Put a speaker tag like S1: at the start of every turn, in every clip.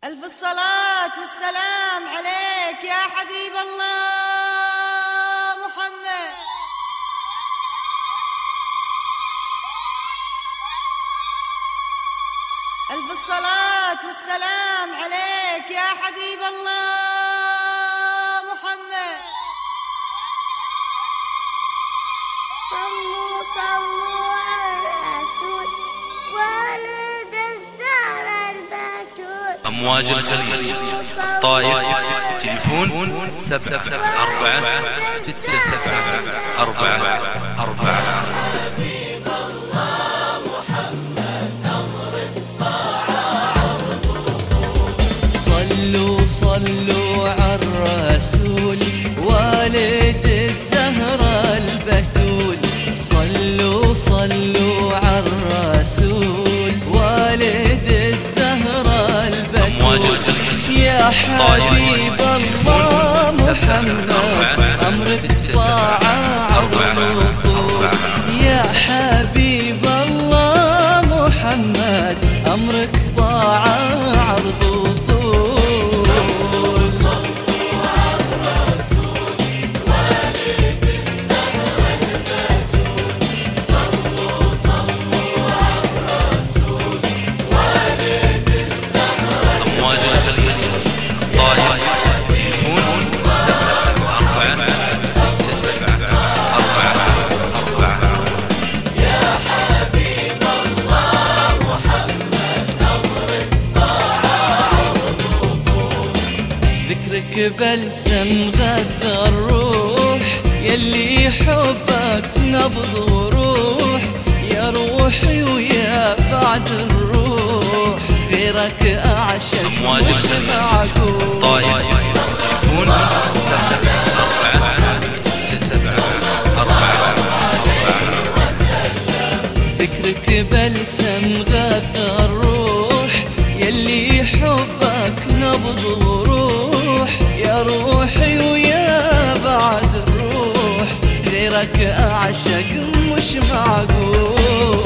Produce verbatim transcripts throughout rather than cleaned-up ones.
S1: ألف الصلاة والسلام عليك يا حبيب الله محمد. ألف الصلاة والسلام عليك يا حبيب الله محمد.
S2: صلوا صلوا على الرسول والد الزهر البتول.
S3: أمواج الخليج طائف، تليفون سبعة أربعة ستة سبعة أربعة أربعة.
S4: صلوا صلوا على الرسول والد الزهرة البتول. صلوا صلوا على الرسول والد الزهرة البتول. يا حبيب الله محمد أمرك طاعة عرض وطول. يا حبيب الله محمد أمرك طاعة عرض وطول. ذكرك بلسم غذى الروح، يلي حبك نبض وروح. يا روحي ويا بعد الروح غيرك أعشق مش معقول.
S3: طايف، تليفون سبعة أربعة ستة سبعة أربعة أربعة.
S4: ذكرك بلسم غذى الروح، يلي حبك نبض وروح. يا روحي ويا بعد الروح غيرك أعشق مش معقول.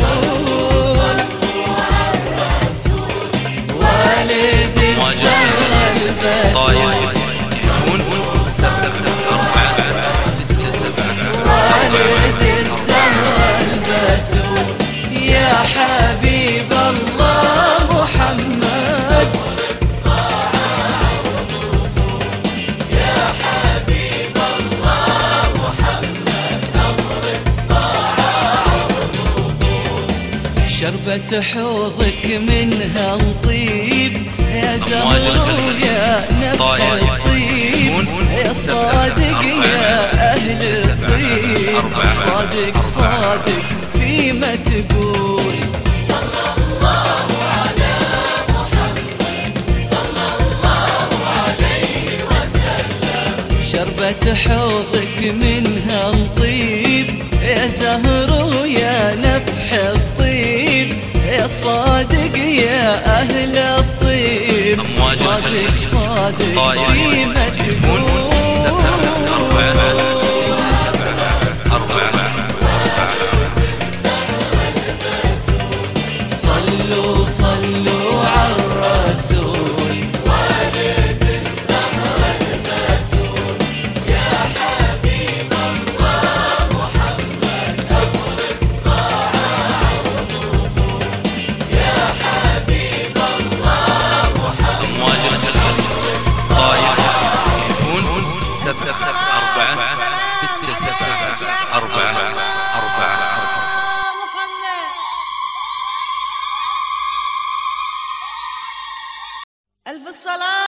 S4: والد الزهرة البتول.
S3: طايف، تليفون سبعة أربعة ستة سبعة
S4: والد الزهرة البتول. يا حبيب الله محمد شربة حوضك منها وطيب. يا زهور يا نبع الطيب. يا صادق يا أهل الطيب. صادق صادق فيما تقول.
S2: صلى الله على محمد صلى الله عليه وسلم.
S4: شربة حوضك منها وطيب. يا زهور يا نفح الطيب. يا صادق يا أهل الطيب. صادق صادق فيما تقول. صلوا صلوا على الرسول
S2: والد الزهر البتول. يا حبيب الله محمد أمرك طاعة عرض وطول. يا حبيب الله محمد.
S3: أمواج الخليج طايف، تليفون سبعة أربعة ستة سبعة أربعة أربعة.
S1: ألف الصلاة